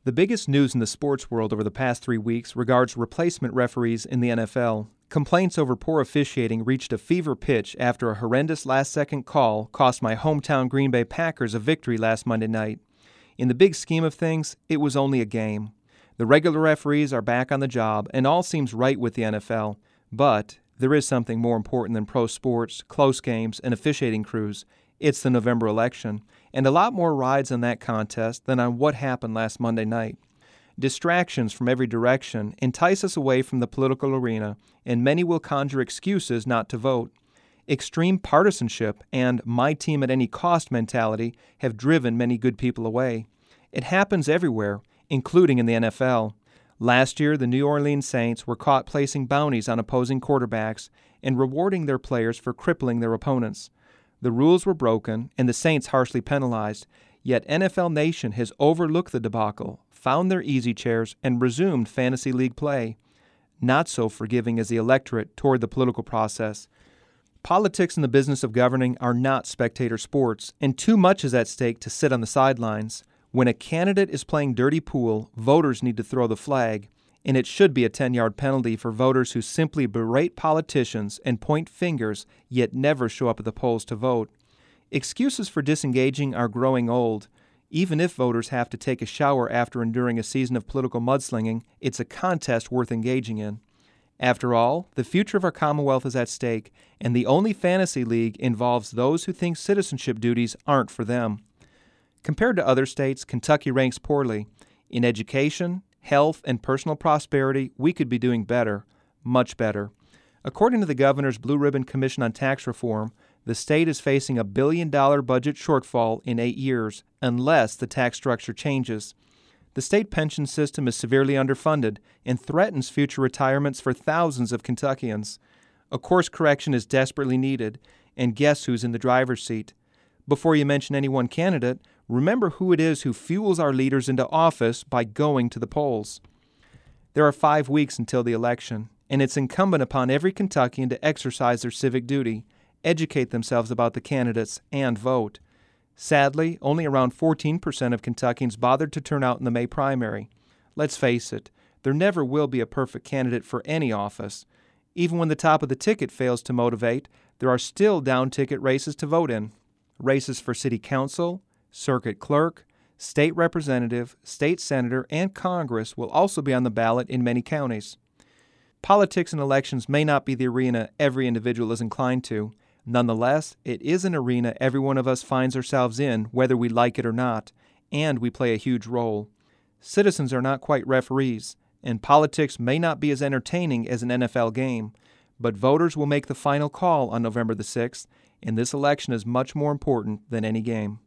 The biggest news in the sports world over the past 3 weeks regards replacement referees in the NFL. Complaints over poor officiating reached a fever pitch after a horrendous last-second call cost my hometown Green Bay Packers a victory last Monday night. In the big scheme of things, it was only a game. The regular referees are back on the job, and all seems right with the NFL. But there is something more important than pro sports, close games, and officiating crews. It's the November election, and a lot more rides on that contest than on what happened last Monday night. Distractions from every direction entice us away from the political arena, and many will conjure excuses not to vote. Extreme partisanship and my team at any cost mentality have driven many good people away. It happens everywhere, including in the NFL. Last year, the New Orleans Saints were caught placing bounties on opposing quarterbacks and rewarding their players for crippling their opponents. The rules were broken, and the Saints harshly penalized, yet NFL Nation has overlooked the debacle, found their easy chairs, and resumed fantasy league play. Not so forgiving is the electorate toward the political process. Politics and the business of governing are not spectator sports, and too much is at stake to sit on the sidelines. When a candidate is playing dirty pool, voters need to throw the flag, and it should be a 10-yard penalty for voters who simply berate politicians and point fingers, yet never show up at the polls to vote. Excuses for disengaging are growing old. Even if voters have to take a shower after enduring a season of political mudslinging, it's a contest worth engaging in. After all, the future of our Commonwealth is at stake, and the only fantasy league involves those who think citizenship duties aren't for them. Compared to other states, Kentucky ranks poorly. In education, health, and personal prosperity, we could be doing better, much better. According to the governor's Blue Ribbon Commission on Tax Reform, the state is facing a $1 billion budget shortfall in 8 years, unless the tax structure changes. The state pension system is severely underfunded and threatens future retirements for thousands of Kentuckians. A course correction is desperately needed, and guess who's in the driver's seat? Before you mention any one candidate, remember who it is who fuels our leaders into office by going to the polls. There are 5 weeks until the election, and it's incumbent upon every Kentuckian to exercise their civic duty, educate themselves about the candidates, and vote. Sadly, only around 14% of Kentuckians bothered to turn out in the May primary. Let's face it, there never will be a perfect candidate for any office. Even when the top of the ticket fails to motivate, there are still down-ticket races to vote in. Races for city council, circuit clerk, state representative, state senator, and Congress will also be on the ballot in many counties. Politics and elections may not be the arena every individual is inclined to. Nonetheless, it is an arena every one of us finds ourselves in, whether we like it or not, and we play a huge role. Citizens are not quite referees, and politics may not be as entertaining as an NFL game, but voters will make the final call on November the 6th, and this election is much more important than any game.